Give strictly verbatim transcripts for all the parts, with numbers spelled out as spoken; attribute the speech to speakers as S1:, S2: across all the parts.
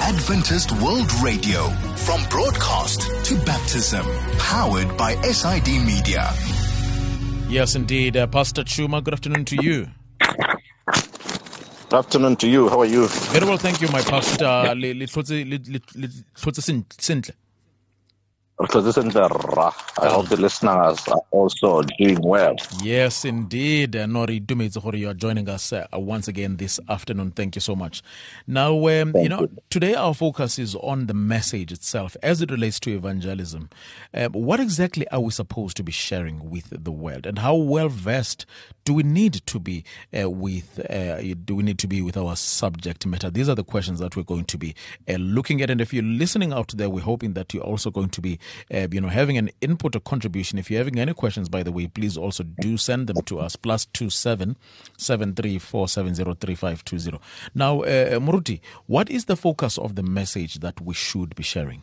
S1: Adventist World Radio, from broadcast to baptism, powered by S I D Media.
S2: Yes, indeed. Uh, Pastor Chuma, good afternoon to you.
S3: Good afternoon to you. How are you?
S2: Very well, thank you, my pastor. Le- le- hlotse- le- le- le- hlotse sen- sentle.
S3: I hope the listeners are also doing well.
S2: Yes, indeed. Uh, Nori Dumezogori, you are joining us uh, once again this afternoon. Thank you so much. Now, um, you know, you. today our focus is on the message itself as it relates to evangelism. Uh, what exactly are we supposed to be sharing with the world, and how well versed do we need to be uh, with? Uh, do we need to be with our subject matter? These are the questions that we're going to be uh, looking at. And if you're listening out there, we're hoping that you're also going to be, uh, you know, having an input or contribution. If you're having any questions, by the way, please also do send them to us. Plus two seven seven three four seven zero three five two zero. Now, uh, Muruti, what is the focus of the message that we should be sharing?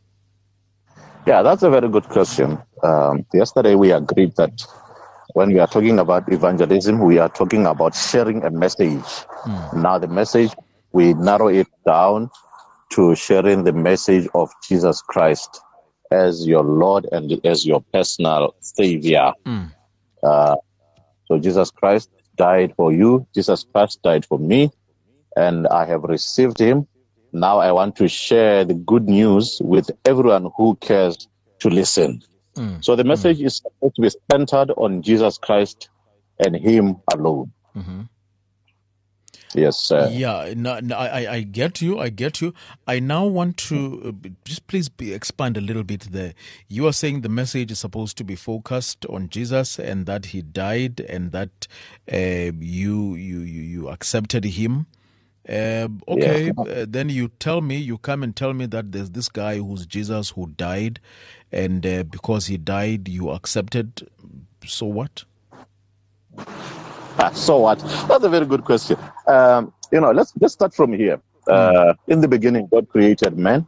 S3: Yeah, that's a very good question. Um, yesterday we agreed that when we are talking about evangelism, we are talking about sharing a message. Mm. Now, the message, we narrow it down to sharing the message of Jesus Christ as your Lord and as your personal Savior. Mm. Uh, so Jesus Christ died for you. Jesus Christ died for me, and I have received him. Now I want to share the good news with everyone who cares to listen. Mm. So the message mm. is supposed to be centered on Jesus Christ and him alone. Mm-hmm. Yes, sir.
S2: Yeah, no, no, I, I get you. I get you. I now want to uh, just please be, expand a little bit there. You are saying the message is supposed to be focused on Jesus and that he died and that uh, you, you you you accepted him. Uh, okay, yeah. uh, then you tell me, you come and tell me that there's this guy who's Jesus who died, and uh, because he died, you accepted. So what?
S3: Ah, so what? That's a very good question. Um, you know, let's let's start from here. Uh, mm. In the beginning, God created man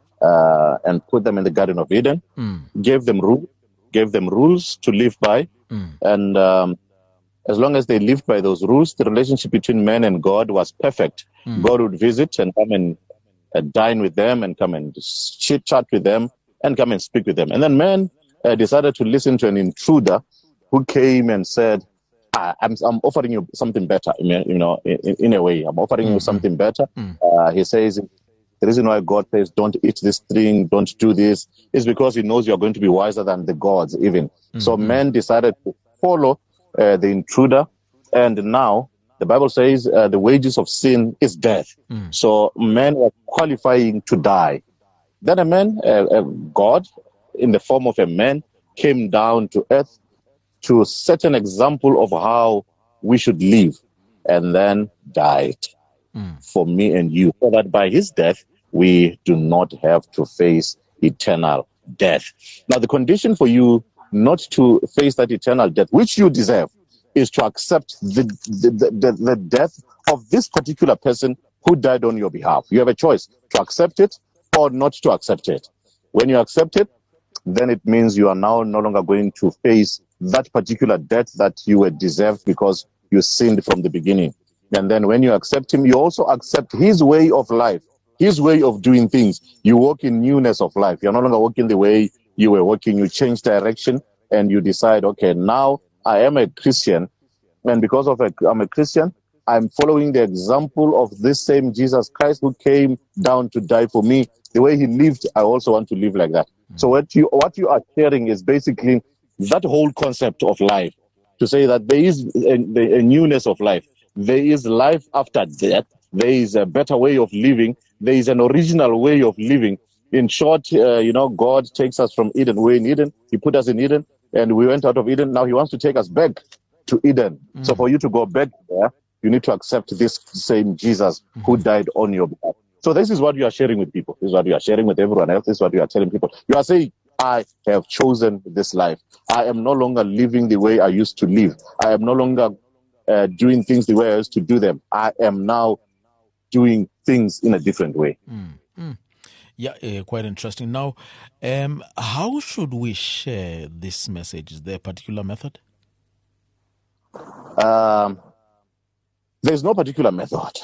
S3: uh, and put them in the Garden of Eden, mm. gave them rule, gave them rules to live by, mm. and um, as long as they lived by those rules, the relationship between man and God was perfect. Mm. God would visit and come and uh, dine with them and come and chit chat with them and come and speak with them. And then man uh, decided to listen to an intruder who came and said, I'm, I'm offering you something better, you know, in, in a way. I'm offering mm-hmm. you something better. Mm. Uh, he says, the reason why God says, don't eat this thing, don't do this, is because he knows you're going to be wiser than the gods even. Mm-hmm. So man decided to follow uh, the intruder. And now the Bible says uh, the wages of sin is death. Mm. So man was qualifying to die. Then a man, uh, uh, God, in the form of a man, came down to earth to set an example of how we should live, and then died mm. for me and you, so that by his death, we do not have to face eternal death. Now, the condition for you not to face that eternal death, which you deserve, is to accept the, the, the, the death of this particular person who died on your behalf. You have a choice to accept it or not to accept it. When you accept it, then it means you are now no longer going to face that particular death that you were deserved because you sinned from the beginning. And then when you accept him, you also accept his way of life, his way of doing things. You walk in newness of life. You're no longer walking the way you were walking. You change direction and you decide, okay, now I am a Christian. And because of a, I'm a Christian, I'm following the example of this same Jesus Christ who came down to die for me. The way he lived, I also want to live like that. Mm-hmm. So what you, what you are sharing is basically that whole concept of life, to say that there is a, a newness of life. There is life after death. There is a better way of living. There is an original way of living. In short, uh, you know, God takes us from Eden. We're in Eden. He put us in Eden, and we went out of Eden. Now he wants to take us back to Eden. Mm. So for you to go back there, you need to accept this same Jesus mm. who died on your behalf. So this is what you are sharing with people. This is what you are sharing with everyone else. This is what you are telling people. You are saying, I have chosen this life. I am no longer living the way I used to live. I am no longer uh, doing things the way I used to do them. I am now doing things in a different way.
S2: Mm, mm. Yeah, uh, quite interesting. Now, um, how should we share this message? Is there a particular method?
S3: Um, there's no particular method.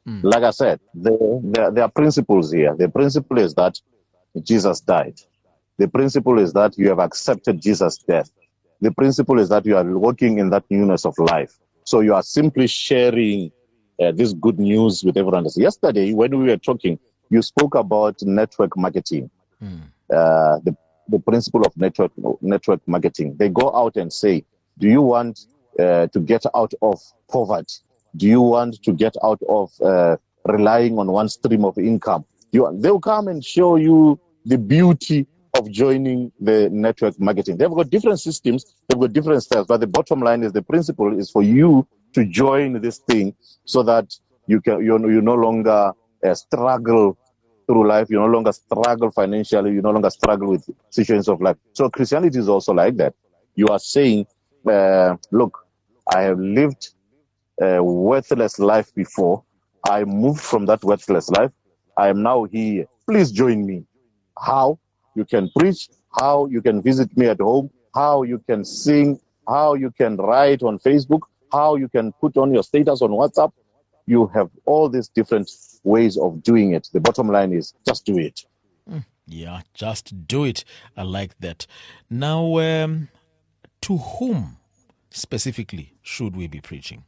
S3: Mm. Like I said, there, there, there are principles here. The principle is that Jesus died. The principle is that you have accepted Jesus' death. The principle is that you are walking in that newness of life. So you are simply sharing uh, this good news with everyone else. Yesterday, when we were talking, you spoke about network marketing, mm. uh, the, the principle of network network marketing. They go out and say, do you want uh, to get out of poverty? Do you want to get out of uh, relying on one stream of income? You, they'll come and show you the beauty of joining the network marketing. They've got different systems, they've got different styles, but the bottom line is the principle is for you to join this thing so that you can you you no longer uh, struggle through life, you no longer struggle financially, you no longer struggle with situations of life. So Christianity is also like that. You are saying, uh, look, I have lived a worthless life before. I moved from that worthless life. I am now here. Please join me. How? You can preach, how you can visit me at home, how you can sing, how you can write on Facebook, how you can put on your status on WhatsApp. You have all these different ways of doing it. The bottom line is just do it.
S2: Yeah, just do it. I like that. Now, um, to whom specifically should we be preaching?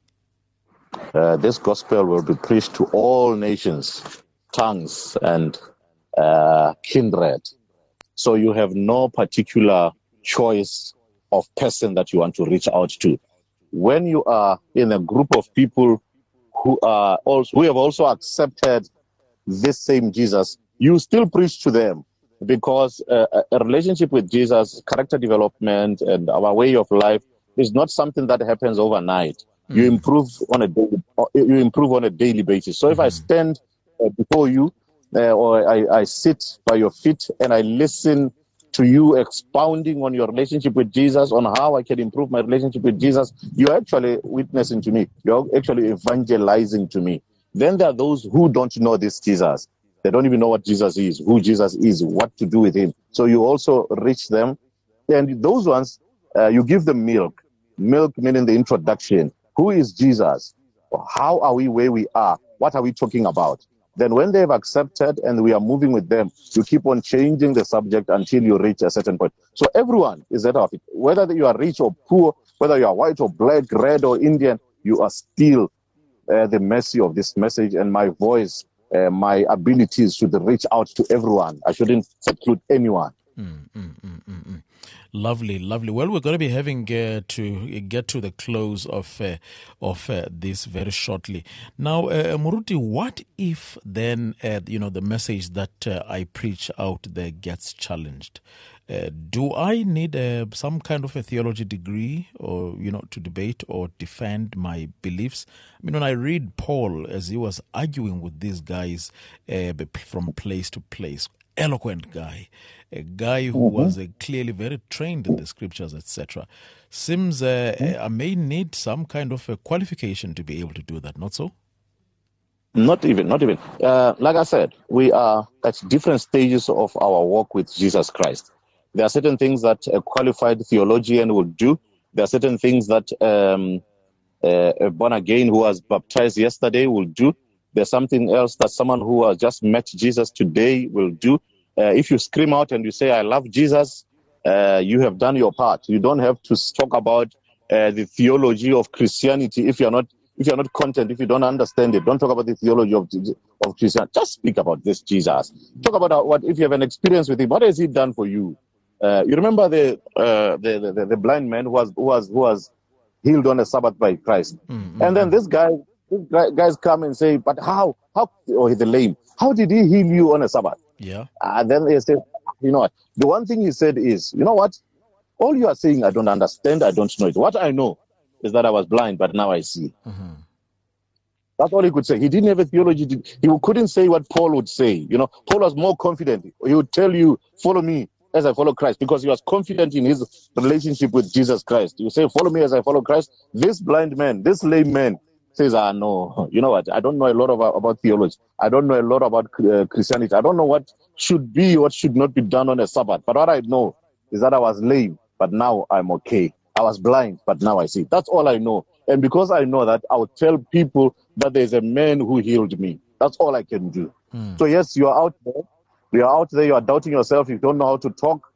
S3: Uh, this gospel will be preached to all nations, tongues, and uh, kindred. So you have no particular choice of person that you want to reach out to. When you are in a group of people who are also who have also accepted this same Jesus, you still preach to them, because uh, a relationship with Jesus, character development, and our way of life is not something that happens overnight. Mm. You improve on a daily, you improve on a daily basis. So mm-hmm. if I stand uh, before you, uh, or I, I sit by your feet and I listen to you expounding on your relationship with Jesus, on how I can improve my relationship with Jesus, you're actually witnessing to me. You're actually evangelizing to me. Then there are those who don't know this Jesus. They don't even know what Jesus is, who Jesus is, what to do with him. So you also reach them. And those ones, uh, you give them milk. Milk meaning the introduction. Who is Jesus? How are we where we are? What are we talking about? Then when they've accepted and we are moving with them, you keep on changing the subject until you reach a certain point. So everyone is at our feet. Whether you are rich or poor, whether you are white or black, red or Indian, you are still uh, the mercy of this message. And my voice, uh, my abilities should reach out to everyone. I shouldn't seclude anyone.
S2: Mm, mm, mm, mm, mm. Lovely, lovely. Well, we're going to be having uh, to get to the close of uh, of uh, this very shortly. Now, uh, Muruti, what if then uh, you know the message that uh, I preach out there gets challenged? Uh, do I need uh, some kind of a theology degree, or you know, to debate or defend my beliefs? I mean, when I read Paul as he was arguing with these guys uh, from place to place. Eloquent guy, a guy who mm-hmm. was uh, clearly very trained in the scriptures, et cetera. Seems uh, mm-hmm. I may need some kind of a qualification to be able to do that, not so?
S3: Not even, not even. Uh, like I said, we are at different stages of our walk with Jesus Christ. There are certain things that a qualified theologian will do. There are certain things that um, uh, a born again who was baptized yesterday will do. There's something else that someone who has just met Jesus today will do. Uh, if you scream out and you say, I love Jesus, uh, you have done your part. You don't have to talk about uh, the theology of Christianity if you're not if you're not content, if you don't understand it. Don't talk about the theology of, of Christianity. Just speak about this Jesus. Talk about what if you have an experience with him. What has he done for you? Uh, you remember the, uh, the, the the blind man who was who was who was healed on a Sabbath by Christ, mm-hmm. and then this guy. Guys come and say, but how? How? Or oh, the lame. How did he heal you on a Sabbath?
S2: Yeah.
S3: And then they say, you know what? The one thing he said is, you know what? All you are saying, I don't understand. I don't know it. What I know is that I was blind, but now I see. Mm-hmm. That's all he could say. He didn't have a theology. He couldn't say what Paul would say. You know, Paul was more confident. He would tell you, follow me as I follow Christ, because he was confident in his relationship with Jesus Christ. You say, follow me as I follow Christ. This blind man, this lame man, says, ah, no, you know what? I don't know a lot about, about theology. I don't know a lot about uh, Christianity. I don't know what should be, what should not be done on a Sabbath. But what I know is that I was lame, but now I'm okay. I was blind, but now I see. That's all I know. And because I know that, I'll tell people that there's a man who healed me. That's all I can do. Mm. So yes, you are out there. You are out there. You are doubting yourself. You don't know how to talk.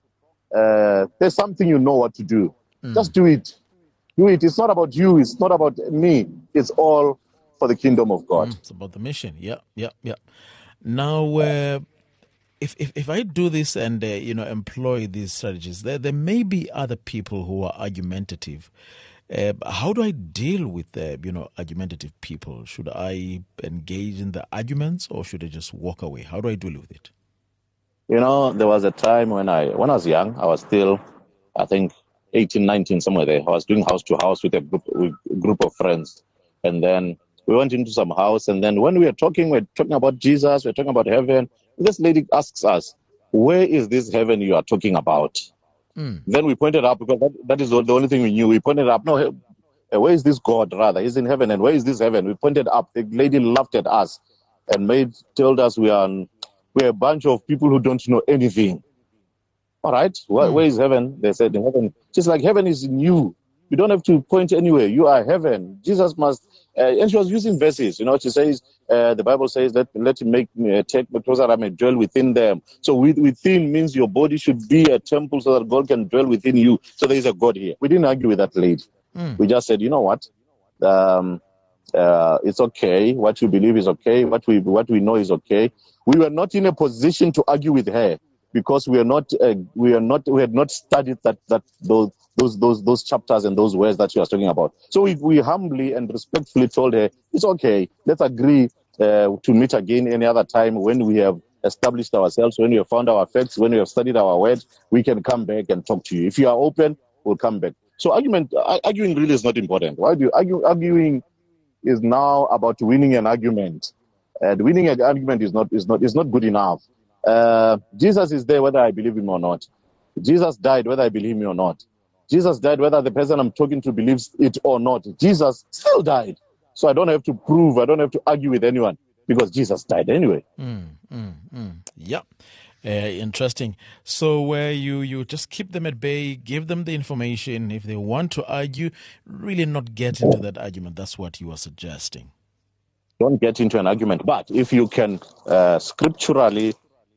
S3: Uh, there's something you know what to do. Mm. Just do it. Do it. It's not about you. It's not about me. It's all for the kingdom of God.
S2: Mm, it's about the mission. Yeah, yeah, yeah. Now, uh, if, if if I do this and uh, you know employ these strategies, there there may be other people who are argumentative. Uh, how do I deal with uh, you know argumentative people? Should I engage in the arguments or should I just walk away? How do I deal with it?
S3: You know, there was a time when I when I was young. I was still, I think, eighteen, nineteen, somewhere there. I was doing house to house with a group, with a group of friends. And then we went into some house. And then when we were talking, we we're talking about Jesus, we we're talking about heaven. This lady asks us, where is this heaven you are talking about? Mm. Then we pointed up, because that, that is the only thing we knew. We pointed up, no, where is this God, rather? He's in heaven. And where is this heaven? We pointed up. The lady laughed at us and made told us we are, we're a bunch of people who don't know anything. All right, where, mm. where is heaven? They said in heaven. Just like heaven is in you. You don't have to point anywhere. You are heaven. Jesus must, uh, and she was using verses. You know, she says, uh, the Bible says that let him make me uh, take me closer, I may dwell within them. So with, within means your body should be a temple so that God can dwell within you. So there is a God here. We didn't argue with that lady. Mm. We just said, you know what? Um, uh, it's okay. What you believe is okay. What we what we know is okay. We were not in a position to argue with her, because we are not, uh, we are not, we had not studied that, that those, those, those, those chapters and those words that she was talking about. So we, we humbly and respectfully told her, it's okay. Let's agree uh, to meet again any other time when we have established ourselves, when we have found our facts, when we have studied our words, we can come back and talk to you. If you are open, we'll come back. So argument, arguing really is not important. Why do you argue? Arguing is now about winning an argument, and winning an argument is not is not is not good enough. Uh, Jesus is there whether I believe him or not. Jesus died whether I believe him or not. Jesus died whether the person I'm talking to believes it or not. Jesus still died. So I don't have to prove, I don't have to argue with anyone, because Jesus died anyway.
S2: Mm, mm, mm. Yeah. Uh, interesting. So uh, you, you just keep them at bay, give them the information. If they want to argue, really not get into that argument. That's what you are suggesting.
S3: Don't get into an argument. But if you can uh, scripturally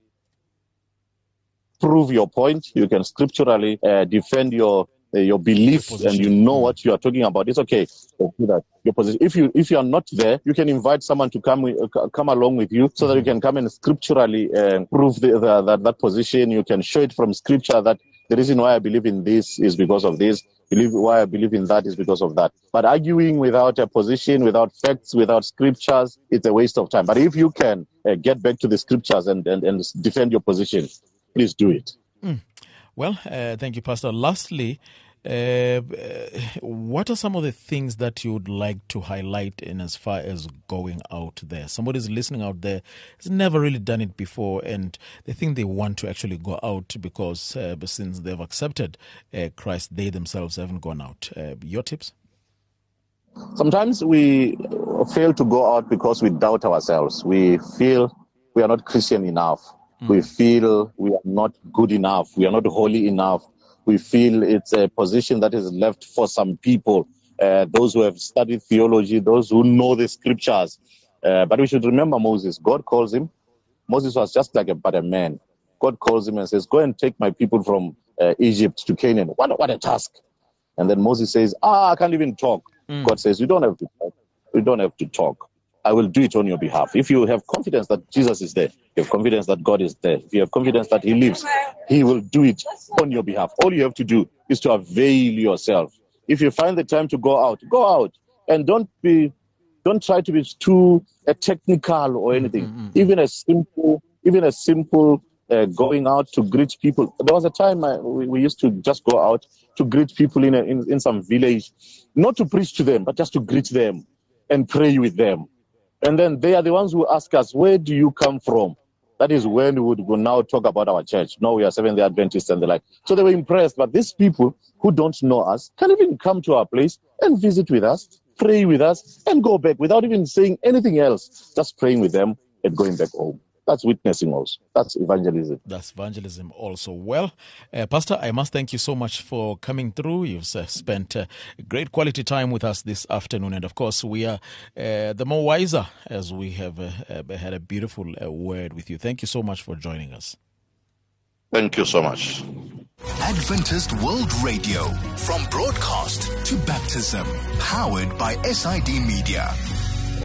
S3: prove your point, you can scripturally uh, defend your uh, your belief, and you know what you are talking about, it's okay. Do that. Your position. If you if you are not there, you can invite someone to come uh, come along with you, so mm-hmm. that you can come and scripturally uh, prove the, the, that that position. You can show it from scripture that the reason why I believe in this is because of this. Believe why I believe in that is because of that. But arguing without a position, without facts, without scriptures, it's a waste of time. But if you can uh, get back to the scriptures and, and, and defend your position, please do it.
S2: Mm. Well, uh, thank you, Pastor. Lastly, uh, what are some of the things that you would like to highlight in as far as going out there? Somebody's listening out there has never really done it before, and they think they want to actually go out because uh, since they've accepted uh, Christ, they themselves haven't gone out. Uh, your tips?
S3: Sometimes we fail to go out because we doubt ourselves. We feel we are not Christian enough. Mm. We feel we are not good enough. We are not holy enough. We feel it's a position that is left for some people, uh, those who have studied theology, those who know the scriptures. Uh, but we should remember Moses. God calls him. Moses was just like a, but a man. God calls him and says, go and take my people from uh, Egypt to Canaan. What, what a task. And then Moses says, ah, I can't even talk. Mm. God says, you don't have to talk. You don't have to talk. I will do it on your behalf. If you have confidence that Jesus is there, you have confidence that God is there, if you have confidence that he lives, he will do it on your behalf. All you have to do is to avail yourself. If you find the time to go out, go out. And don't be, don't try to be too uh, technical or anything. Mm-hmm. Even a simple, even a simple uh, going out to greet people. There was a time I, we, we used to just go out to greet people in, a, in in some village, not to preach to them, but just to greet them and pray with them. And then they are the ones who ask us, where do you come from? That is when we would now talk about our church. No, we are Seventh-day Adventists and the like. So they were impressed. But these people who don't know us can even come to our place and visit with us, pray with us, and go back without even saying anything else. Just praying with them and going back home. That's witnessing also. That's evangelism.
S2: That's evangelism also. Well, uh, Pastor, I must thank you so much for coming through. You've uh, spent uh, great quality time with us this afternoon. And of course, we are uh, the more wiser as we have uh, uh, had a beautiful uh, word with you. Thank you so much for joining us.
S3: Thank you so much.
S1: Adventist World Radio, from broadcast to baptism, powered by S I D Media.